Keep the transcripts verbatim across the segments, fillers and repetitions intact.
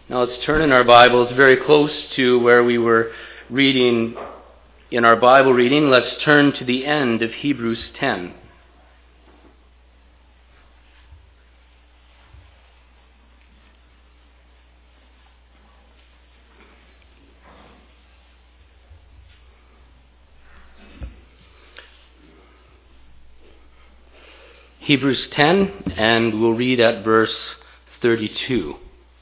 Now let's turn in our Bibles very close to where we were reading in our Bible reading. Let's turn to the end of Hebrews ten. Hebrews ten, and we'll read at verse thirty-two.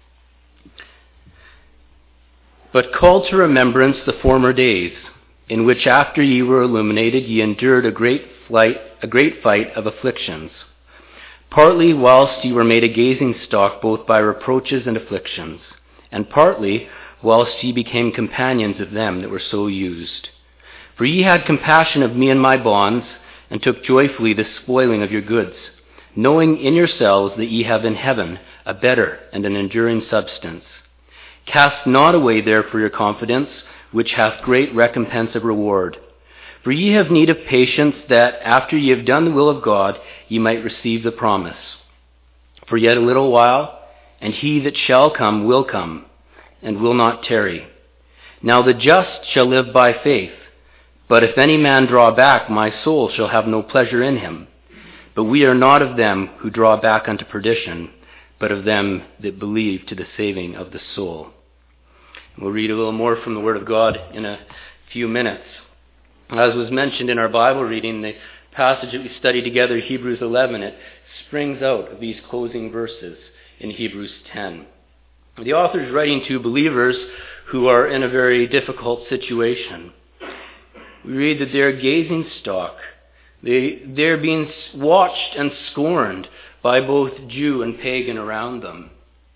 But call to remembrance the former days, in which after ye were illuminated, ye endured a great flight, a great fight of afflictions, partly whilst ye were made a gazing stock both by reproaches and afflictions, and partly whilst ye became companions of them that were so used. For ye had compassion of me and my bonds, and took joyfully the spoiling of your goods, knowing in yourselves that ye have in heaven a better and an enduring substance. Cast not away therefore your confidence, which hath great recompense of reward. For ye have need of patience, that after ye have done the will of God, ye might receive the promise. For yet a little while, and he that shall come will come, and will not tarry. Now the just shall live by faith. But if any man draw back, my soul shall have no pleasure in him. But we are not of them who draw back unto perdition, but of them that believe to the saving of the soul. We'll read a little more from the Word of God in a few minutes. As was mentioned in our Bible reading, the passage that we studied together, Hebrews eleven, it springs out of these closing verses in Hebrews ten. The author is writing to believers who are in a very difficult situation. We read that they're gazing stock. They, they're being watched and scorned by both Jew and pagan around them.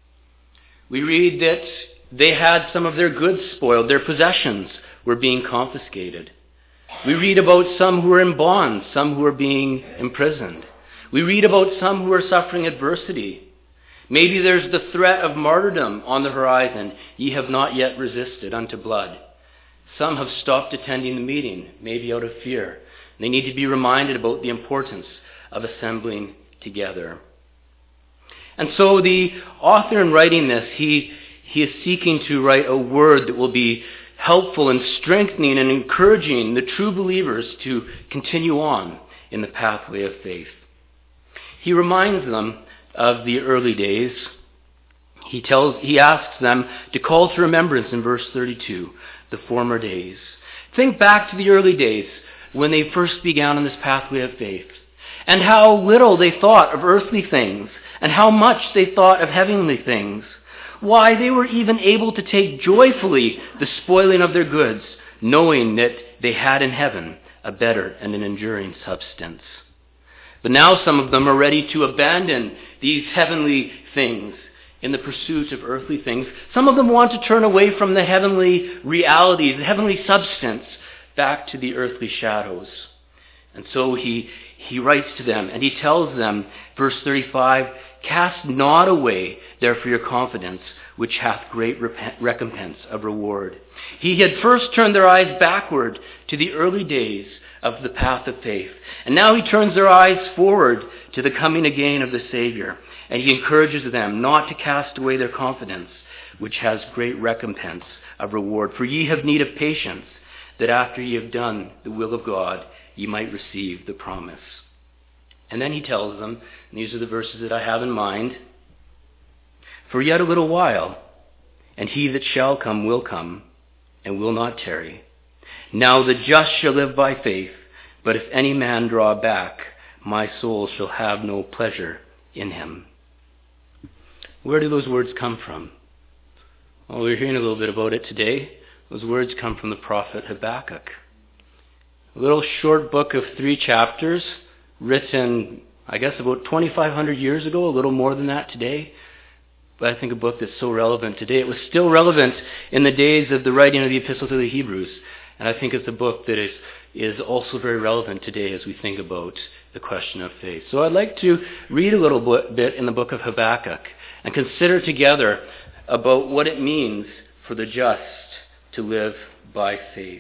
We read that they had some of their goods spoiled. Their possessions were being confiscated. We read about some who were in bonds, some who were being imprisoned. We read about some who are suffering adversity. Maybe there's the threat of martyrdom on the horizon. Ye have not yet resisted unto blood. Some have stopped attending the meeting, maybe out of fear. They need to be reminded about the importance of assembling together. And so the author in writing this, he, he is seeking to write a word that will be helpful in strengthening and encouraging the true believers to continue on in the pathway of faith. He reminds them of the early days. He tells, he asks them to call to remembrance in verse thirty-two, the former days. Think back to the early days when they first began on this pathway of faith, and how little they thought of earthly things, and how much they thought of heavenly things. Why, they were even able to take joyfully the spoiling of their goods, knowing that they had in heaven a better and an enduring substance. But now some of them are ready to abandon these heavenly things in the pursuit of earthly things. Some of them want to turn away from the heavenly realities, the heavenly substance, back to the earthly shadows. And so he, he writes to them, and he tells them, verse thirty-five, cast not away therefore your confidence, which hath great rep- recompense of reward. He had first turned their eyes backward to the early days of the path of faith. And now he turns their eyes forward to the coming again of the Savior. And he encourages them not to cast away their confidence, which has great recompense of reward. For ye have need of patience, that after ye have done the will of God, ye might receive the promise. And then he tells them, and these are the verses that I have in mind, for yet a little while, and he that shall come will come, and will not tarry. Now the just shall live by faith, but if any man draw back, my soul shall have no pleasure in him. Where do those words come from? Well, we're hearing a little bit about it today. Those words come from the prophet Habakkuk. A little short book of three chapters, written, I guess, about twenty-five hundred years ago, a little more than that today. But I think a book that's so relevant today. It was still relevant in the days of the writing of the Epistle to the Hebrews. And I think it's a book that is, is also very relevant today as we think about the question of faith. So I'd like to read a little bit in the book of Habakkuk and consider together about what it means for the just to live by faith.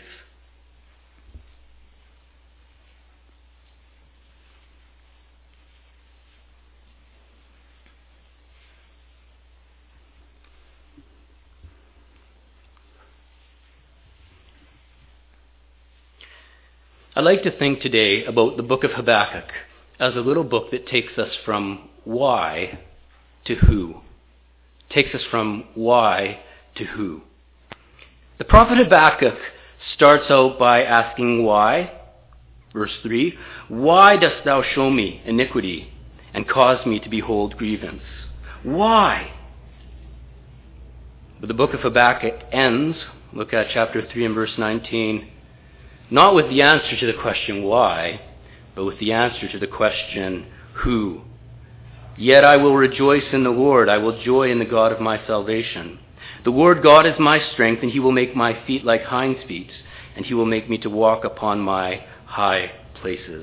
I'd like to think today about the book of Habakkuk as a little book that takes us from why to who. Takes us from why to who. The prophet Habakkuk starts out by asking why. Verse three, why dost thou show me iniquity and cause me to behold grievance? Why? But the book of Habakkuk ends, look at chapter three and verse nineteen, not with the answer to the question why, but with the answer to the question who. Yet I will rejoice in the Lord, I will joy in the God of my salvation. The Lord God is my strength, and he will make my feet like hinds' feet, and he will make me to walk upon my high places.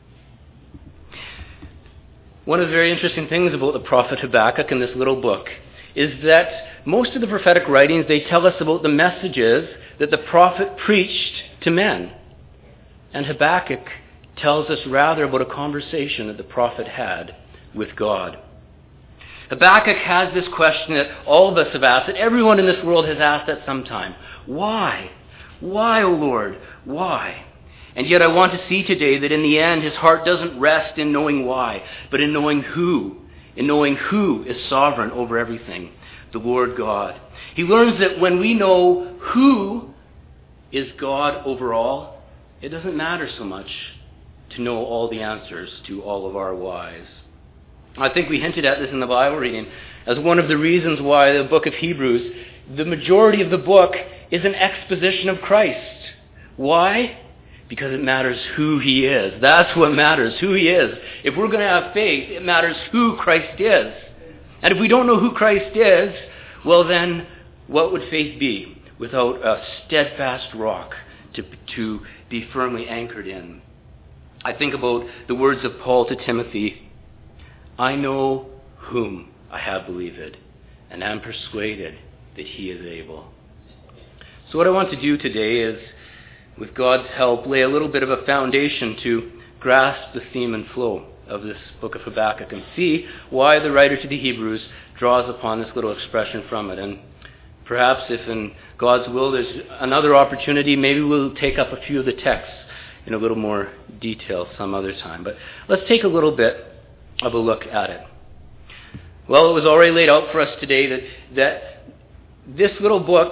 One of the very interesting things about the prophet Habakkuk in this little book is that most of the prophetic writings, they tell us about the messages that the prophet preached to men. And Habakkuk tells us rather about a conversation that the prophet had with God. Habakkuk has this question that all of us have asked, that everyone in this world has asked at some time. Why? Why, O Lord? Why? And yet I want to see today that in the end his heart doesn't rest in knowing why, but in knowing who, in knowing who is sovereign over everything, the Lord God. He learns that when we know who is God over all, it doesn't matter so much to know all the answers to all of our whys. I think we hinted at this in the Bible reading as one of the reasons why the book of Hebrews, the majority of the book is an exposition of Christ. Why? Because it matters who he is. That's what matters, who he is. If we're going to have faith, it matters who Christ is. And if we don't know who Christ is, well then, what would faith be without a steadfast rock to, to be firmly anchored in? I think about the words of Paul to Timothy, I know whom I have believed, and am persuaded that he is able. So what I want to do today is, with God's help, lay a little bit of a foundation to grasp the theme and flow of this book of Habakkuk and see why the writer to the Hebrews draws upon this little expression from it. And perhaps if in God's will there's another opportunity, maybe we'll take up a few of the texts in a little more detail some other time. But let's take a little bit of a look at it. Well, it was already laid out for us today that, that this little book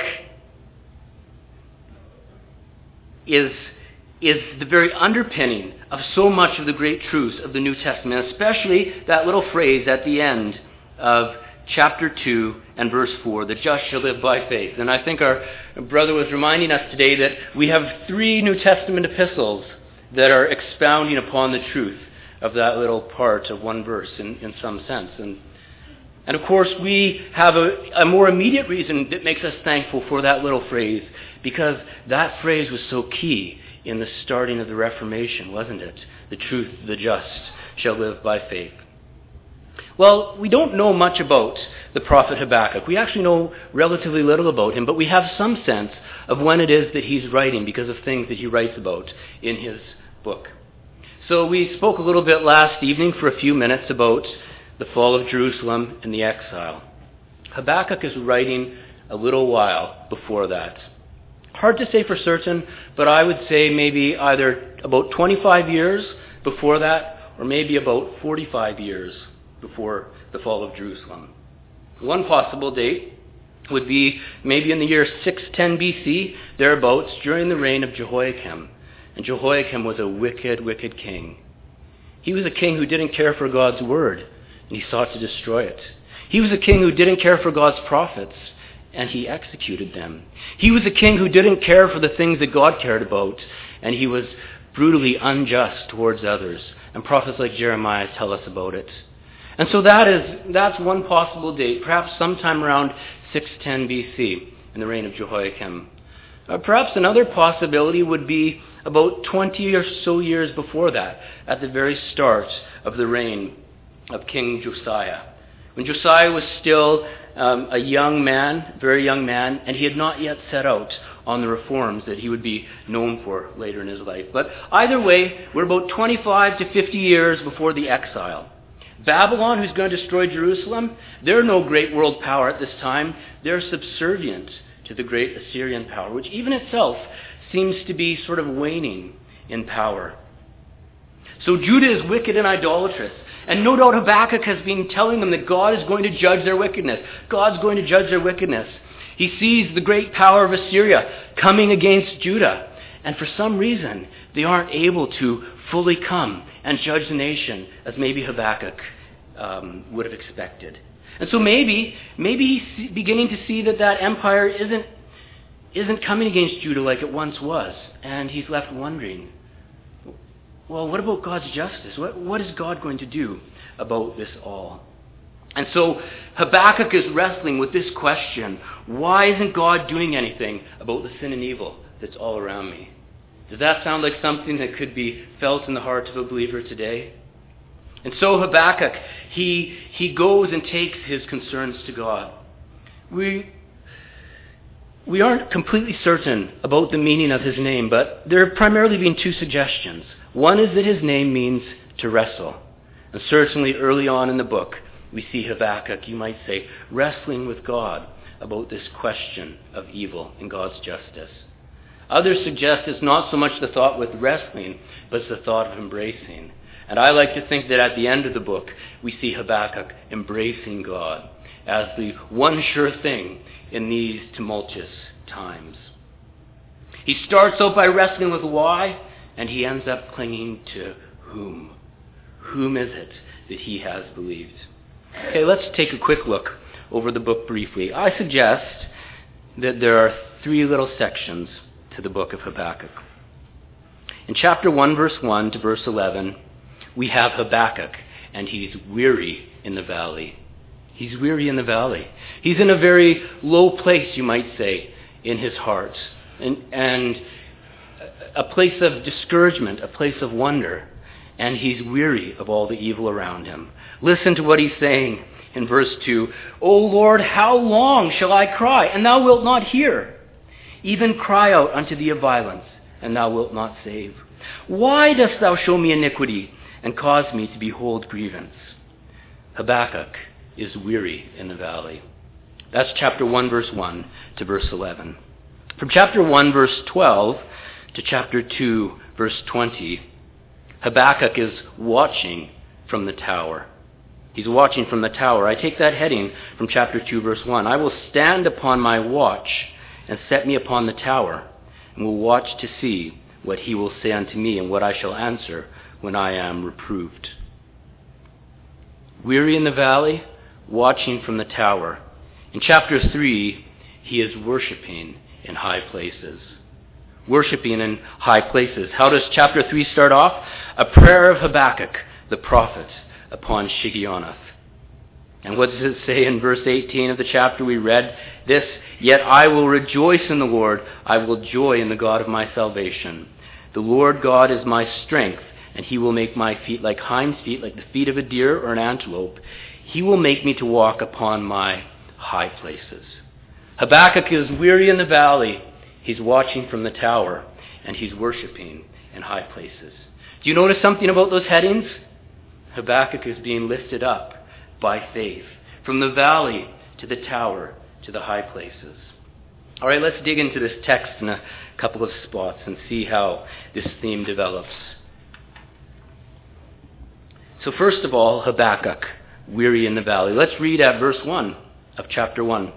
is, is the very underpinning of so much of the great truths of the New Testament, especially that little phrase at the end of chapter two and verse four, the just shall live by faith. And I think our brother was reminding us today that we have three New Testament epistles that are expounding upon the truth of that little part of one verse in, in some sense. And, and of course, we have a, a more immediate reason that makes us thankful for that little phrase, because that phrase was so key in the starting of the Reformation, wasn't it? The truth, the just shall live by faith. Well, we don't know much about the prophet Habakkuk. We actually know relatively little about him, but we have some sense of when it is that he's writing because of things that he writes about in his book. So we spoke a little bit last evening for a few minutes about the fall of Jerusalem and the exile. Habakkuk is writing a little while before that. Hard to say for certain, but I would say maybe either about twenty-five years before that, or maybe about forty-five years before the fall of Jerusalem. One possible date would be maybe in the year six ten B C, thereabouts, during the reign of Jehoiakim. And Jehoiakim was a wicked, wicked king. He was a king who didn't care for God's word, and he sought to destroy it. He was a king who didn't care for God's prophets, and he executed them. He was a king who didn't care for the things that God cared about, and he was brutally unjust towards others. And prophets like Jeremiah tell us about it. And so that is that's one possible date, perhaps sometime around six ten B C in the reign of Jehoiakim. Uh, perhaps another possibility would be about twenty or so years before that, at the very start of the reign of King Josiah. When Josiah was still um, a young man, very young man, and he had not yet set out on the reforms that he would be known for later in his life. But either way, we're about twenty-five to fifty years before the exile. Babylon, who's going to destroy Jerusalem, they're no great world power at this time. They're subservient to the great Assyrian power, which even itself seems to be sort of waning in power. So Judah is wicked and idolatrous. And no doubt Habakkuk has been telling them that God is going to judge their wickedness. God's going to judge their wickedness. He sees the great power of Assyria coming against Judah. And for some reason, they aren't able to fully come and judge the nation as maybe Habakkuk um, would have expected. And so maybe, maybe he's beginning to see that that empire isn't, isn't coming against Judah like it once was. And he's left wondering, well, what about God's justice? What, what is God going to do about this all? And so Habakkuk is wrestling with this question: why isn't God doing anything about the sin and evil that's all around me? Does that sound like something that could be felt in the heart of a believer today? And so Habakkuk, he, he goes and takes his concerns to God. We, we aren't completely certain about the meaning of his name, but there have primarily been two suggestions. One is that his name means to wrestle. And certainly early on in the book, we see Habakkuk, you might say, wrestling with God about this question of evil and God's justice. Others suggest it's not so much the thought with wrestling, but it's the thought of embracing. And I like to think that at the end of the book, we see Habakkuk embracing God as the one sure thing in these tumultuous times. He starts out by wrestling with why, and he ends up clinging to whom. Whom is it that he has believed? Okay, let's take a quick look over the book briefly. I suggest that there are three little sections to the book of Habakkuk. In chapter one, verse one to verse eleven, we have Habakkuk, and he's weary in the valley. He's weary in the valley. He's in a very low place, you might say, in his heart, and, and a place of discouragement, a place of wonder, and he's weary of all the evil around him. Listen to what he's saying in verse two. O Lord, how long shall I cry, and thou wilt not hear? Even cry out unto thee of violence, and thou wilt not save. Why dost thou show me iniquity, and cause me to behold grievance? Habakkuk is weary in the valley. That's chapter one, verse one to verse eleven. From chapter one, verse twelve to chapter two, verse twenty, Habakkuk is watching from the tower. He's watching from the tower. I take that heading from chapter two, verse one. I will stand upon my watch and set me upon the tower, and will watch to see what he will say unto me, and what I shall answer when I am reproved. Weary in the valley, watching from the tower. In chapter three, he is worshiping in high places. Worshiping in high places. How does chapter three start off? A prayer of Habakkuk, the prophet, upon Shigionoth. And what does it say in verse eighteen of the chapter we read? This, yet I will rejoice in the Lord, I will joy in the God of my salvation. The Lord God is my strength, and he will make my feet like hinds feet, like the feet of a deer or an antelope. He will make me to walk upon my high places. Habakkuk is weary in the valley. He's watching from the tower, and he's worshiping in high places. Do you notice something about those headings? Habakkuk is being lifted up by faith, from the valley to the tower to the high places. All right, let's dig into this text in a couple of spots and see how this theme develops. So first of all, Habakkuk, weary in the valley. Let's read at verse one of chapter one.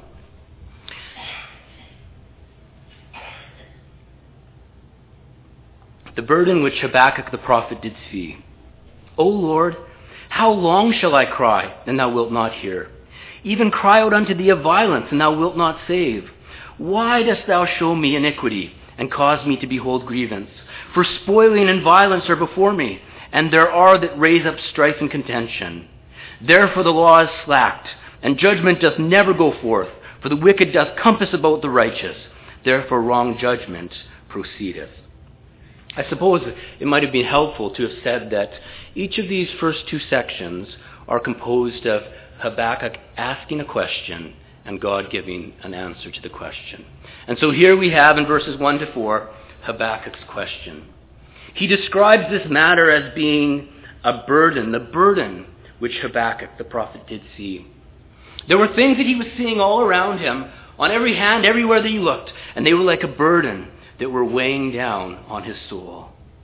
The burden which Habakkuk the prophet did see. O Lord, how long shall I cry, and thou wilt not hear? Even cry out unto thee of violence, and thou wilt not save. Why dost thou show me iniquity, and cause me to behold grievance? For spoiling and violence are before me, and there are that raise up strife and contention. Therefore the law is slacked, and judgment doth never go forth, for the wicked doth compass about the righteous. Therefore wrong judgment proceedeth. I suppose it might have been helpful to have said that each of these first two sections are composed of Habakkuk asking a question and God giving an answer to the question. And so here we have in verses one to four, Habakkuk's question. He describes this matter as being a burden, the burden which Habakkuk the prophet did see. There were things that he was seeing all around him, on every hand, everywhere that he looked, and they were like a burden that were weighing down on his soul.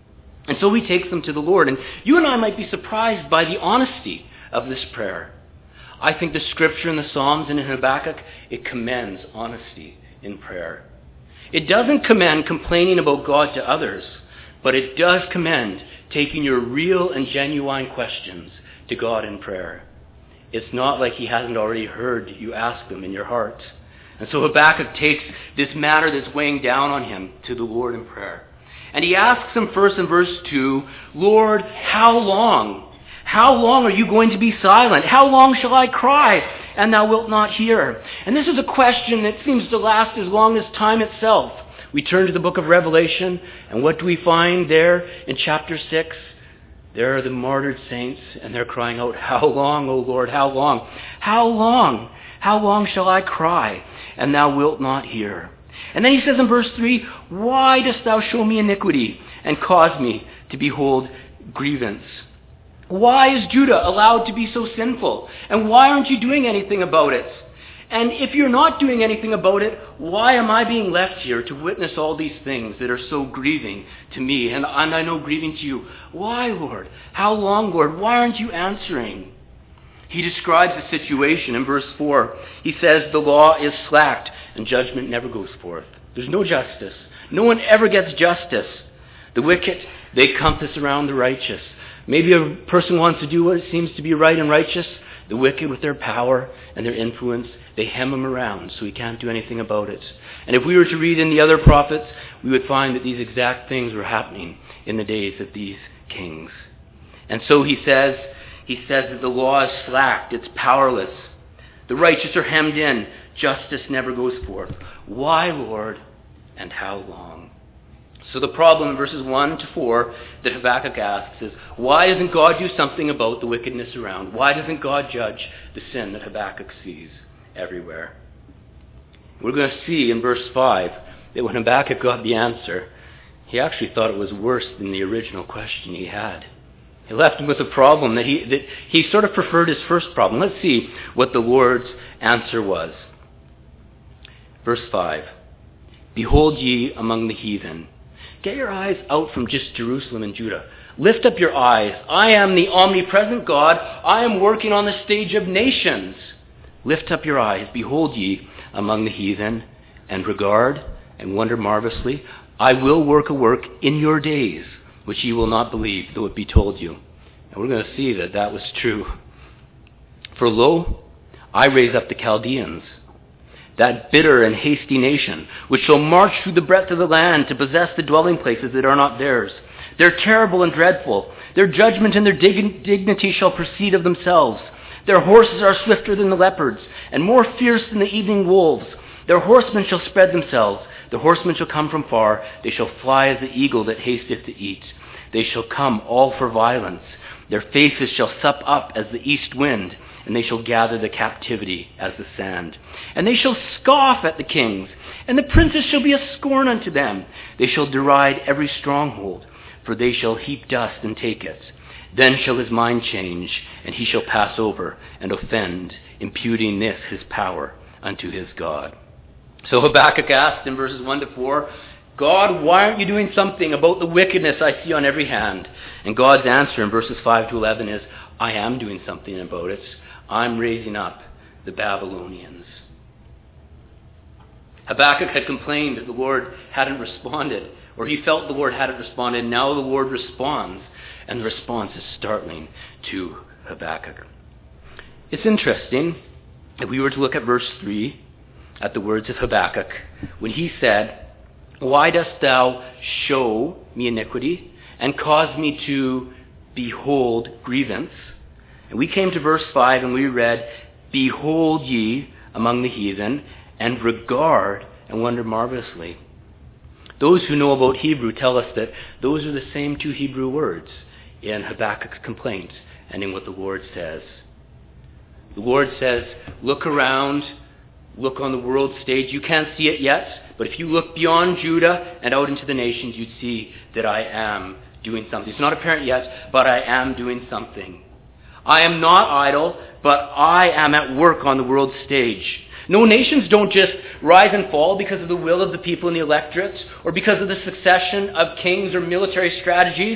And so he takes them to the Lord. And you and I might be surprised by the honesty of this prayer. I think the scripture in the Psalms and in Habakkuk, it commends honesty in prayer. It doesn't commend complaining about God to others, but it does commend taking your real and genuine questions to God in prayer. It's not like he hasn't already heard you ask them in your heart. And so Habakkuk takes this matter that's weighing down on him to the Lord in prayer. And he asks him first in verse two, Lord, how long? How long are you going to be silent? How long shall I cry, and thou wilt not hear? And this is a question that seems to last as long as time itself. We turn to the book of Revelation, and what do we find there in chapter six? There are the martyred saints, and they're crying out, how long, O Lord, how long? How long? How long shall I cry, and thou wilt not hear? And then he says in verse three, why dost thou show me iniquity, and cause me to behold grievance? Why is Judah allowed to be so sinful? And why aren't you doing anything about it? And if you're not doing anything about it, why am I being left here to witness all these things that are so grieving to me, and, and I know grieving to you? Why, Lord? How long, Lord? Why aren't you answering? He describes the situation in verse four. He says the law is slacked and judgment never goes forth. There's no justice. No one ever gets justice. The wicked, they compass around the righteous. Maybe a person wants to do what seems to be right and righteous. The wicked, with their power and their influence, they hem him around so he can't do anything about it. And if we were to read in the other prophets, we would find that these exact things were happening in the days of these kings. And so he says, he says that the law is slacked, it's powerless. The righteous are hemmed in, justice never goes forth. Why, Lord, and how long? So the problem in verses one to four that Habakkuk asks is, why doesn't God do something about the wickedness around? Why doesn't God judge the sin that Habakkuk sees everywhere? We're going to see in verse five that when Habakkuk got the answer, he actually thought it was worse than the original question he had. He left him with a problem that he, that he sort of preferred his first problem. Let's see what the Lord's answer was. Verse five, behold ye among the heathen. Get your eyes out from just Jerusalem and Judah. Lift up your eyes. I am the omnipresent God. I am working on the stage of nations. Lift up your eyes. Behold ye among the heathen, and regard and wonder marvelously. I will work a work in your days, which ye will not believe, though it be told you. And we're going to see that that was true. For lo, I raise up the Chaldeans, that bitter and hasty nation, which shall march through the breadth of the land to possess the dwelling places that are not theirs. They're terrible and dreadful. Their judgment and their dig- dignity shall proceed of themselves. Their horses are swifter than the leopards, and more fierce than the evening wolves. Their horsemen shall spread themselves. The horsemen shall come from far. They shall fly as the eagle that hasteth to eat. They shall come all for violence. Their faces shall sup up as the east wind, and they shall gather the captivity as the sand. And they shall scoff at the kings, and the princes shall be a scorn unto them. They shall deride every stronghold, for they shall heap dust and take it. Then shall his mind change, and he shall pass over and offend, imputing this his power unto his God. So Habakkuk asked in verses one to four, God, why aren't you doing something about the wickedness I see on every hand? And God's answer in verses five to eleven is, I am doing something about it. I'm raising up the Babylonians. Habakkuk had complained that the Lord hadn't responded, or he felt the Lord hadn't responded. Now the Lord responds, and the response is startling to Habakkuk. It's interesting, if we were to look at verse three, at the words of Habakkuk, when he said, why dost thou show me iniquity, and cause me to behold grievance? And we came to verse five and we read, behold ye among the heathen, and regard and wonder marvelously. Those who know about Hebrew tell us that those are the same two Hebrew words in Habakkuk's complaint and in what the Lord says. The Lord says, look around, look on the world stage. You can't see it yet, but if you look beyond Judah and out into the nations, you'd see that I am doing something. It's not apparent yet, but I am doing something. I am not idle, but I am at work on the world stage. No, nations don't just rise and fall because of the will of the people in the electorate or because of the succession of kings or military strategies.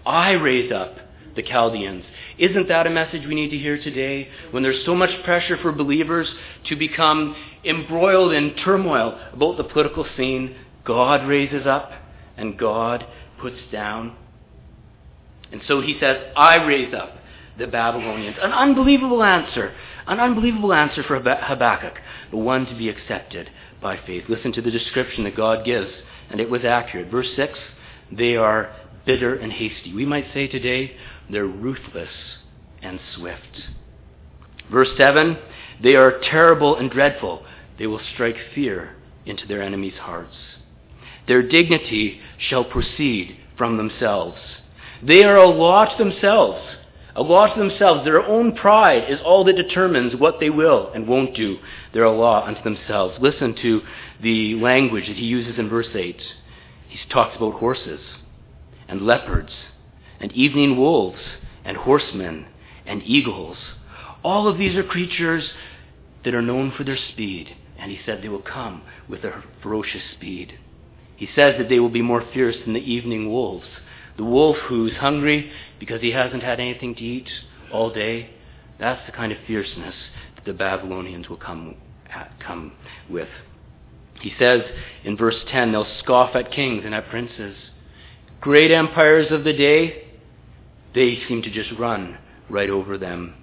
I raise up the Chaldeans. Isn't that a message we need to hear today? When there's so much pressure for believers to become embroiled in turmoil about the political scene, God raises up and God puts down. And so he says, I raise up the Babylonians. An unbelievable answer. An unbelievable answer for Habakkuk, but one to be accepted by faith. Listen to the description that God gives, and it was accurate. Verse six, they are bitter and hasty. We might say today, they're ruthless and swift. Verse seven, they are terrible and dreadful. They will strike fear into their enemies' hearts. Their dignity shall proceed from themselves. They are a law to themselves. A law to themselves. Their own pride is all that determines what they will and won't do. They're a law unto themselves. Listen to the language that he uses in verse eight. He talks about horses and leopards and evening wolves and horsemen and eagles. All of these are creatures that are known for their speed. And he said they will come with a ferocious speed. He says that they will be more fierce than the evening wolves. The wolf who's hungry because he hasn't had anything to eat all day, that's the kind of fierceness that the Babylonians will come, at, come with. He says in verse ten, they'll scoff at kings and at princes. Great empires of the day, they seem to just run right over them.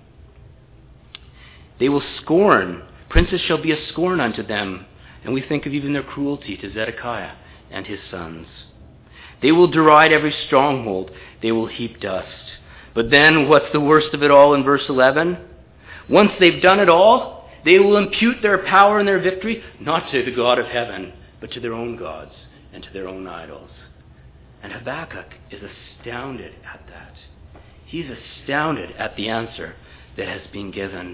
They will scorn. Princes shall be a scorn unto them. And we think of even their cruelty to Zedekiah and his sons. They will deride every stronghold. They will heap dust. But then, what's the worst of it all in verse eleven? Once they've done it all, they will impute their power and their victory, not to the God of heaven, but to their own gods and to their own idols. And Habakkuk is astounded at that. He's astounded at the answer that has been given.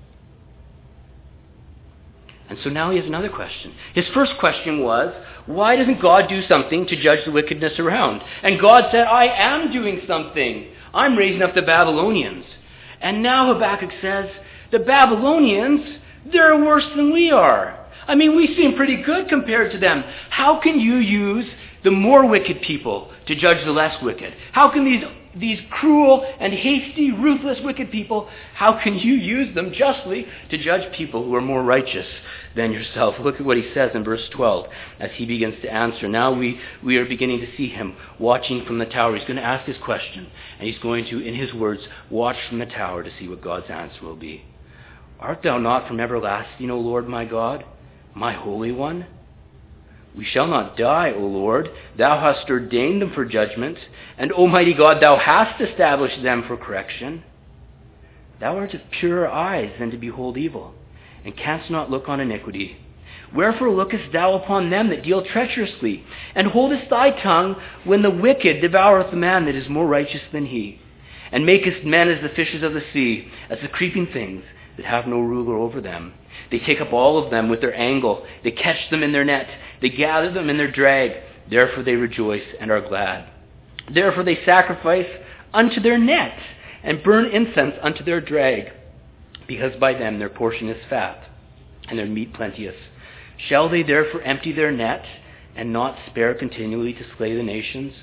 And so now he has another question. His first question was, why doesn't God do something to judge the wickedness around? And God said, I am doing something. I'm raising up the Babylonians. And now Habakkuk says, the Babylonians, they're worse than we are. I mean, we seem pretty good compared to them. How can you use the more wicked people to judge the less wicked? How can these these cruel and hasty, ruthless, wicked people, how can you use them justly to judge people who are more righteous than yourself? Look at what he says in verse twelve as he begins to answer. Now we, we are beginning to see him watching from the tower. He's going to ask his question, and he's going to, in his words, watch from the tower to see what God's answer will be. Art thou not from everlasting, O Lord my God, my Holy One? We shall not die, O Lord. Thou hast ordained them for judgment, and, Almighty God, thou hast established them for correction. Thou art of purer eyes than to behold evil, and canst not look on iniquity. Wherefore lookest thou upon them that deal treacherously, and holdest thy tongue when the wicked devoureth the man that is more righteous than he, and makest men as the fishes of the sea, as the creeping things that have no ruler over them. They take up all of them with their angle. They catch them in their net. They gather them in their drag. Therefore they rejoice and are glad. Therefore they sacrifice unto their net and burn incense unto their drag, because by them their portion is fat and their meat plenteous. Shall they therefore empty their net and not spare continually to slay the nations?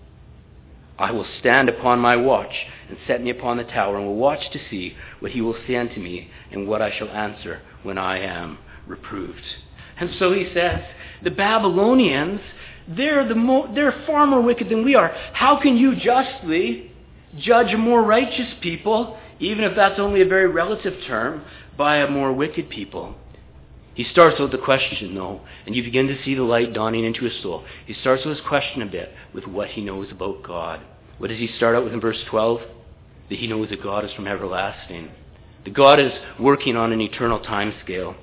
I will stand upon my watch and set me upon the tower, and will watch to see what he will say unto me, and what I shall answer when I am reproved. And so he says, the Babylonians, they're, the mo- they're far more wicked than we are. How can you justly judge a more righteous people, even if that's only a very relative term, by a more wicked people? He starts with the question, though, and you begin to see the light dawning into his soul. He starts with his question a bit with what he knows about God. What does he start out with in verse twelve? That he knows that God is from everlasting. That God is working on an eternal time scale.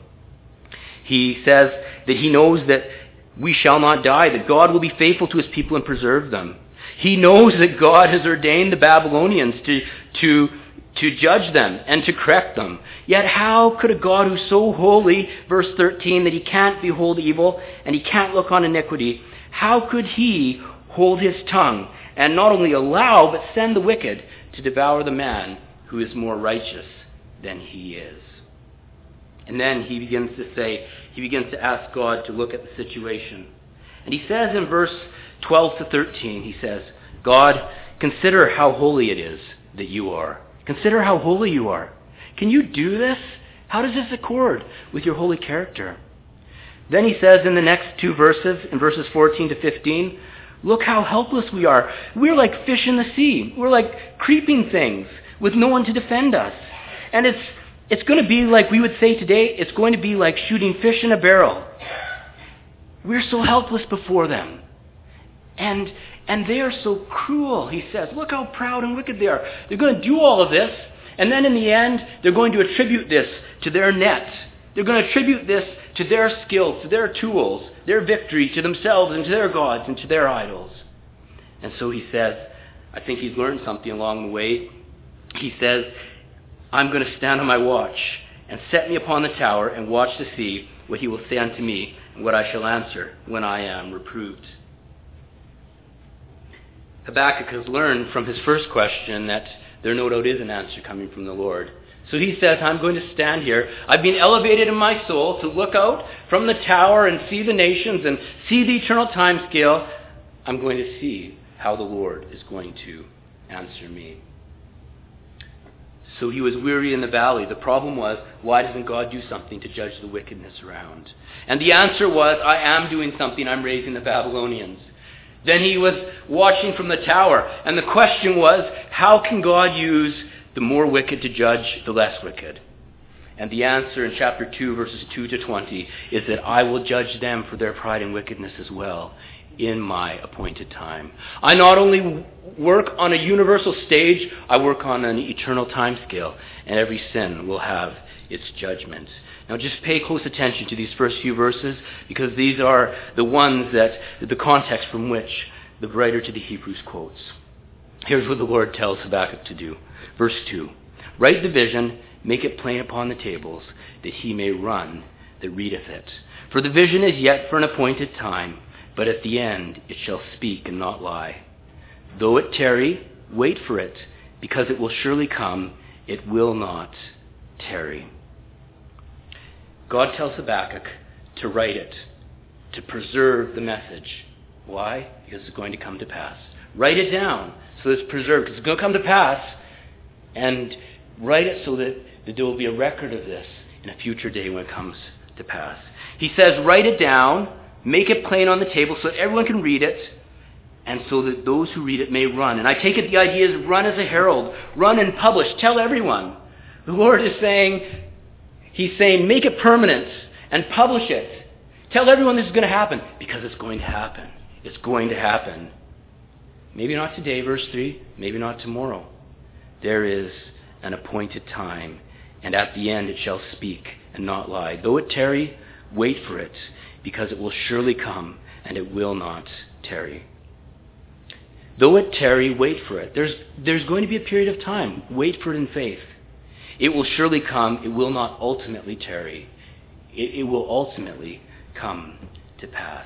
He says that he knows that we shall not die, that God will be faithful to his people and preserve them. He knows that God has ordained the Babylonians to, to, to judge them and to correct them. Yet how could a God who's so holy, verse thirteen, that he can't behold evil and he can't look on iniquity, how could he hold his tongue and not only allow but send the wicked to devour the man who is more righteous than he is? And then he begins to say, he begins to ask God to look at the situation. And he says in verse twelve to thirteen, he says, God, consider how holy it is that you are. Consider how holy you are. Can you do this? How does this accord with your holy character? Then he says in the next two verses, in verses fourteen to fifteen, look how helpless we are. We're like fish in the sea. We're like creeping things with no one to defend us. And it's it's going to be like we would say today, it's going to be like shooting fish in a barrel. We're so helpless before them. And and they are so cruel, he says. Look how proud and wicked they are. They're going to do all of this, and then in the end, they're going to attribute this to their net. They're going to attribute this to their skills, to their tools, their victory, to themselves and to their gods and to their idols. And so he says, I think he's learned something along the way. He says, I'm going to stand on my watch and set me upon the tower and watch to see what he will say unto me and what I shall answer when I am reproved. Habakkuk has learned from his first question that there no doubt is an answer coming from the Lord. So he says, I'm going to stand here. I've been elevated in my soul to look out from the tower and see the nations and see the eternal time scale. I'm going to see how the Lord is going to answer me. So he was weary in the valley. The problem was, why doesn't God do something to judge the wickedness around? And the answer was, I am doing something. I'm raising the Babylonians. Then he was watching from the tower. And the question was, how can God use the more wicked to judge the less wicked? And the answer in chapter two, verses two to twenty, is that I will judge them for their pride and wickedness as well in my appointed time. I not only work on a universal stage, I work on an eternal time scale, and every sin will have its judgment. Now just pay close attention to these first few verses, because these are the ones that, the context from which the writer to the Hebrews quotes. Here's what the Lord tells Habakkuk to do. Verse two, write the vision, make it plain upon the tables, that he may run that readeth it. For the vision is yet for an appointed time, but at the end it shall speak and not lie. Though it tarry, wait for it, because it will surely come, it will not tarry. God tells Habakkuk to write it, to preserve the message. Why? Because it's going to come to pass. Write it down so that it's preserved, because it's going to come to pass, and write it so that, that there will be a record of this in a future day when it comes to pass. He says, write it down, make it plain on the table so that everyone can read it, and so that those who read it may run. And I take it the idea is run as a herald, run and publish, tell everyone. The Lord is saying, He's saying, make it permanent and publish it. Tell everyone this is going to happen, because it's going to happen. It's going to happen. Maybe not today, verse three, maybe not tomorrow. There is an appointed time, and at the end it shall speak and not lie. Though it tarry, wait for it, because it will surely come, and it will not tarry. Though it tarry, wait for it. There's, there's going to be a period of time. Wait for it in faith. It will surely come. It will not ultimately tarry. It, it will ultimately come to pass.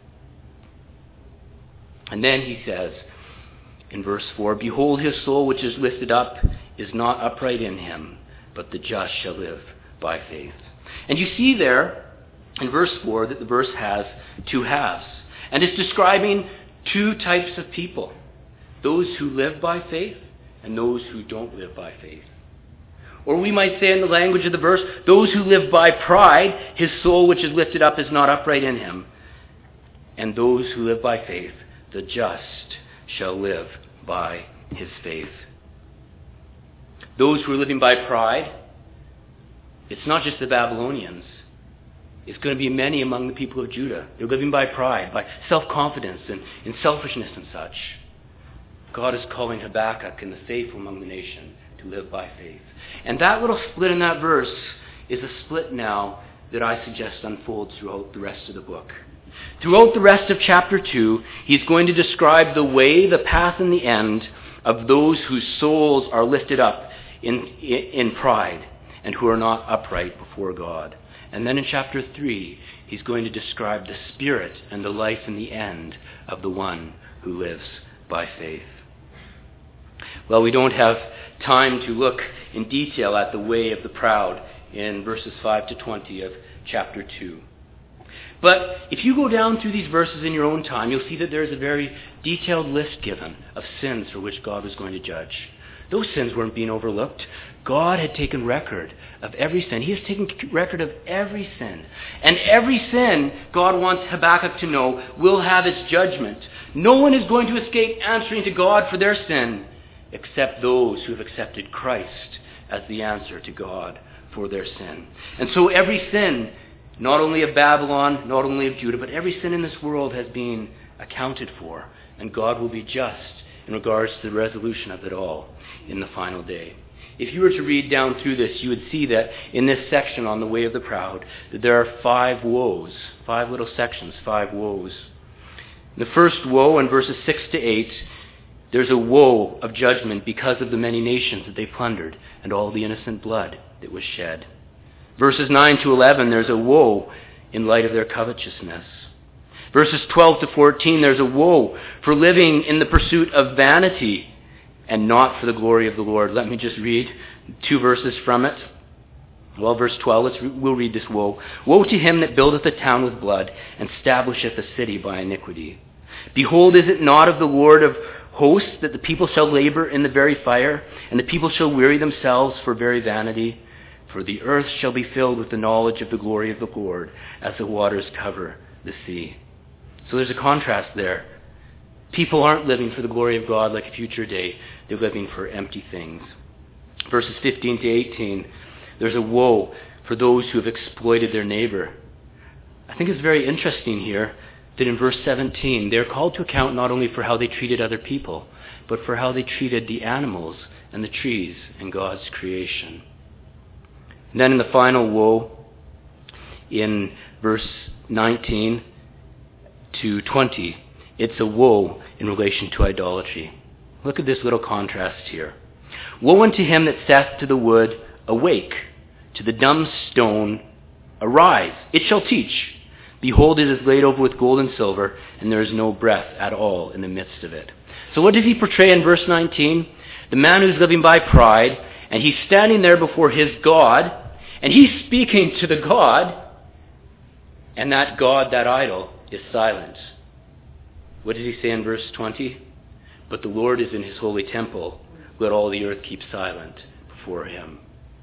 And then he says in verse four, behold, his soul which is lifted up is not upright in him, but the just shall live by faith. And you see there in verse four that the verse has two halves. And it's describing two types of people. Those who live by faith and those who don't live by faith. Or we might say in the language of the verse, those who live by pride, his soul which is lifted up is not upright in him. And those who live by faith, the just shall live by his faith. Those who are living by pride, it's not just the Babylonians. It's going to be many among the people of Judah. They're living by pride, by self-confidence and in selfishness and such. God is calling Habakkuk and the faithful among the nation to live by faith. And that little split in that verse is a split now that I suggest unfolds throughout the rest of the book. Throughout the rest of chapter two, he's going to describe the way, the path, and the end of those whose souls are lifted up in, in, in pride and who are not upright before God. And then in chapter three, he's going to describe the spirit and the life and the end of the one who lives by faith. Well, we don't have time to look in detail at the way of the proud in verses five to twenty of chapter two. But if you go down through these verses in your own time, you'll see that there's a very detailed list given of sins for which God was going to judge. Those sins weren't being overlooked. God had taken record of every sin. He has taken record of every sin. And every sin, God wants Habakkuk to know, will have its judgment. No one is going to escape answering to God for their sin, except those who have accepted Christ as the answer to God for their sin. And so every sin, not only of Babylon, not only of Judah, but every sin in this world has been accounted for. And God will be just in regards to the resolution of it all in the final day. If you were to read down through this, you would see that in this section on the way of the proud, that there are five woes, five little sections, five woes. The first woe in verses six to eight, there's a woe of judgment because of the many nations that they plundered and all the innocent blood that was shed. Verses nine to eleven, there's a woe in light of their covetousness. Verses twelve to fourteen, there's a woe for living in the pursuit of vanity and not for the glory of the Lord. Let me just read two verses from it. Well, verse twelve, let's re- we'll read this woe. Woe to him that buildeth a town with blood, and establisheth a city by iniquity. Behold, is it not of the Lord of hosts that the people shall labor in the very fire, and the people shall weary themselves for very vanity? For the earth shall be filled with the knowledge of the glory of the Lord, as the waters cover the sea. So there's a contrast there. People aren't living for the glory of God like a future day. They're living for empty things. Verses fifteen to eighteen, there's a woe for those who have exploited their neighbor. I think it's very interesting here that in verse seventeen, they're called to account not only for how they treated other people, but for how they treated the animals and the trees in God's creation. And then in the final woe, in verse nineteen to twenty, it's a woe in relation to idolatry. Look at this little contrast here. Woe unto him that saith to the wood, awake, to the dumb stone, arise, it shall teach. Behold, it is laid over with gold and silver, and there is no breath at all in the midst of it. So what does he portray in verse nineteen? The man who's living by pride, and he's standing there before his God, and he's speaking to the God, and that God, that idol, is silent. What did he say in verse twenty? But the Lord is in his holy temple. Let all the earth keep silent before him.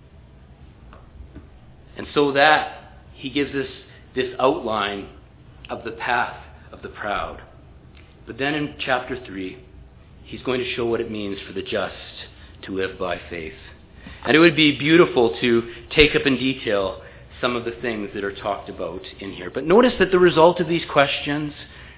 And so that he gives us this outline of the path of the proud. But then in chapter three, he's going to show what it means for the just to live by faith. And it would be beautiful to take up in detail some of the things that are talked about in here. But notice that the result of these questions,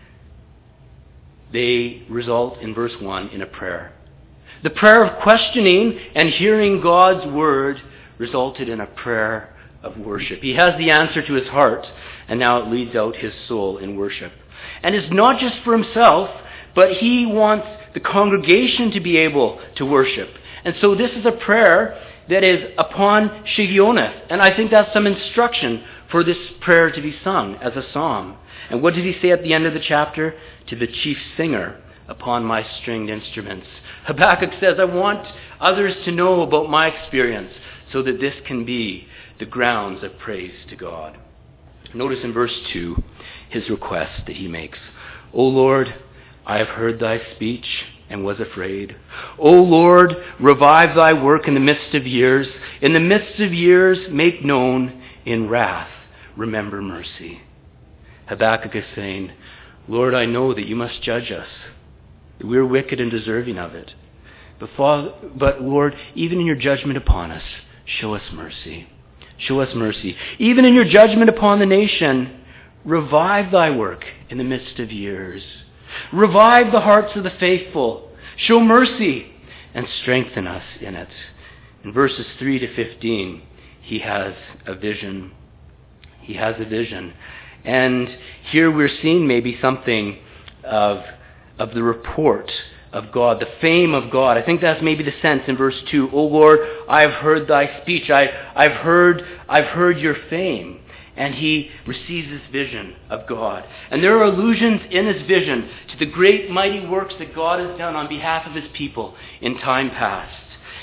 they result in verse one in a prayer. The prayer of questioning and hearing God's word resulted in a prayer of worship. He has the answer to his heart, and now it leads out his soul in worship. And it's not just for himself, but he wants the congregation to be able to worship. And so this is a prayer that is upon Shigionoth. And I think that's some instruction for this prayer to be sung as a psalm. And what does he say at the end of the chapter? To the chief singer upon my stringed instruments. Habakkuk says, I want others to know about my experience so that this can be the grounds of praise to God. Notice in verse two his request that he makes. O Lord, I have heard thy speech and was afraid. O Lord, revive thy work in the midst of years. In the midst of years, make known. In wrath, remember mercy. Habakkuk is saying, Lord, I know that you must judge us. We're wicked and deserving of it. But, Father, but Lord, even in your judgment upon us, show us mercy. Show us mercy. Even in your judgment upon the nation, revive thy work in the midst of years. Revive the hearts of the faithful. Show mercy and strengthen us in it. In verses three to fifteen, he has a vision. He has a vision. And here we're seeing maybe something of, of the report of God, the fame of God. I think that's maybe the sense in verse two. O Lord, I have heard thy speech. I, I've heard, I've heard your fame. And he receives this vision of God. And there are allusions in this vision to the great mighty works that God has done on behalf of his people in time past.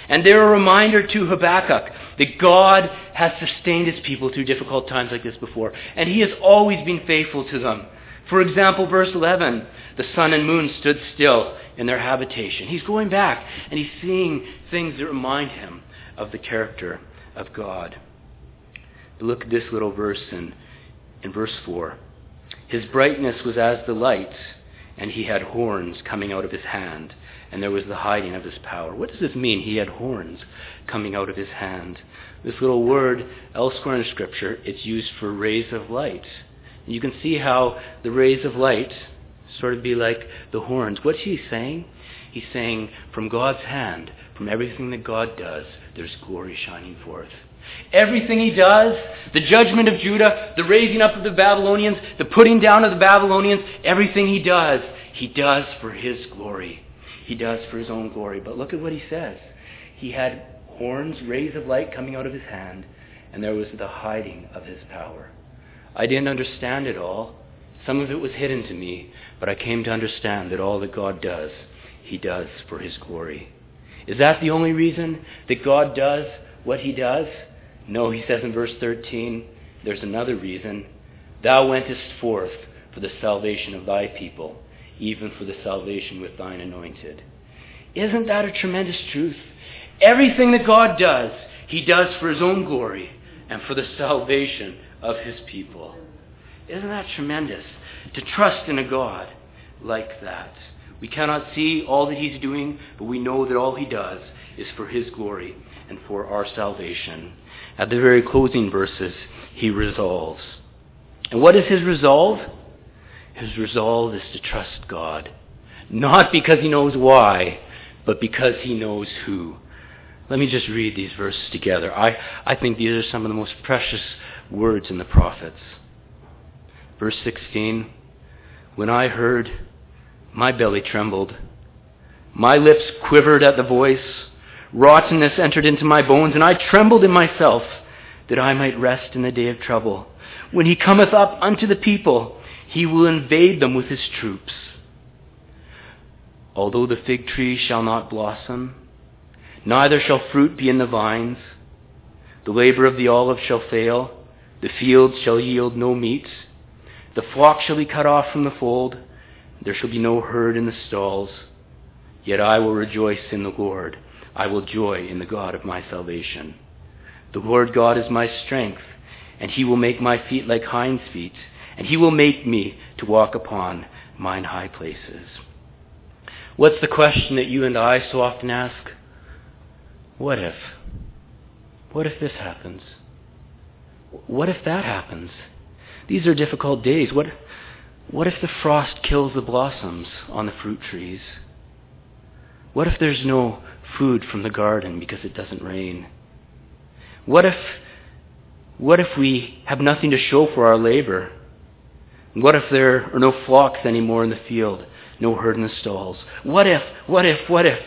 And they're a reminder to Habakkuk that God has sustained his people through difficult times like this before. And he has always been faithful to them. For example, verse eleven, the sun and moon stood still in their habitation. He's going back and he's seeing things that remind him of the character of God. Look at this little verse in, in verse four. His brightness was as the light, and he had horns coming out of his hand, and there was the hiding of his power. What does this mean? He had horns coming out of his hand. This little word, elsewhere in Scripture, it's used for rays of light. And you can see how the rays of light sort of be like the horns. What's he saying? He's saying from God's hand, from everything that God does, there's glory shining forth. Everything he does, the judgment of Judah, the raising up of the Babylonians, the putting down of the Babylonians, everything he does, he does for his glory. He does for his own glory. But look at what he says. He had horns, rays of light coming out of his hand, and there was the hiding of his power. I didn't understand it all. Some of it was hidden to me, but I came to understand that all that God does, he does for his glory. Is that the only reason that God does what he does? No, he says in verse thirteen, there's another reason. Thou wentest forth for the salvation of thy people, even for the salvation with thine anointed. Isn't that a tremendous truth? Everything that God does, he does for his own glory and for the salvation of his people. Isn't that tremendous? To trust in a God like that. We cannot see all that he's doing, but we know that all he does is for his glory and for our salvation. At the very closing verses, he resolves. And what is his resolve? His resolve is to trust God. Not because he knows why, but because he knows who. Let me just read these verses together. I, I think these are some of the most precious words in the prophets. Verse sixteen, when I heard, my belly trembled. My lips quivered at the voice. Rottenness entered into my bones, and I trembled in myself, that I might rest in the day of trouble. When he cometh up unto the people, he will invade them with his troops. Although the fig tree shall not blossom, neither shall fruit be in the vines, the labor of the olive shall fail, the fields shall yield no meat, the flock shall be cut off from the fold, there shall be no herd in the stalls. Yet I will rejoice in the Lord. I will joy in the God of my salvation. The Lord God is my strength, and he will make my feet like hinds' feet, and he will make me to walk upon mine high places. What's the question that you and I so often ask? What if? What if this happens? What if that happens? These are difficult days. What, what if the frost kills the blossoms on the fruit trees? What if there's no food from the garden because it doesn't rain? What if, what if we have nothing to show for our labor? What if there are no flocks anymore in the field, no herd in the stalls? What if, what if, what if?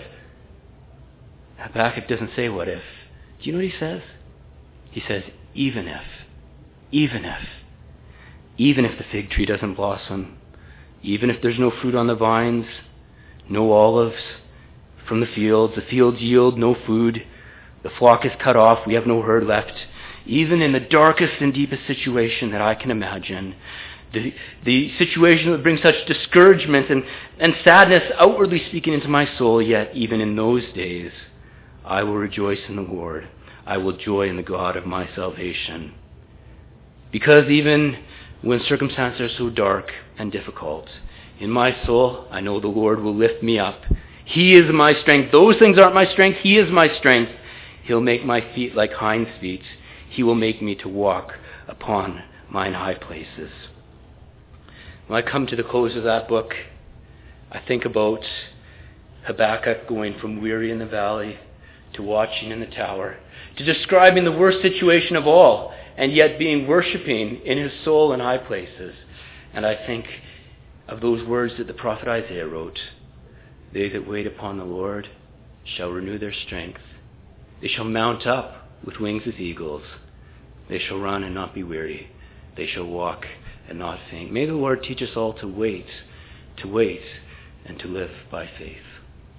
Habakkuk doesn't say what if. Do you know what he says? He says, even if, even if, even if the fig tree doesn't blossom, even if there's no fruit on the vines, no olives from the fields, the fields yield no food, the flock is cut off, we have no herd left, even in the darkest and deepest situation that I can imagine, the, the situation that brings such discouragement and, and sadness outwardly speaking into my soul, yet even in those days, I will rejoice in the Lord. I will joy in the God of my salvation. Because even when circumstances are so dark and difficult, in my soul, I know the Lord will lift me up. He is my strength. Those things aren't my strength. He is my strength. He'll make my feet like hinds' feet. He will make me to walk upon mine high places. When I come to the close of that book, I think about Habakkuk going from weary in the valley to watching in the tower, to describing the worst situation of all, and yet being worshiping in his soul in high places. And I think of those words that the prophet Isaiah wrote, they that wait upon the Lord shall renew their strength. They shall mount up with wings as eagles. They shall run and not be weary. They shall walk and not faint. May the Lord teach us all to wait, to wait, and to live by faith.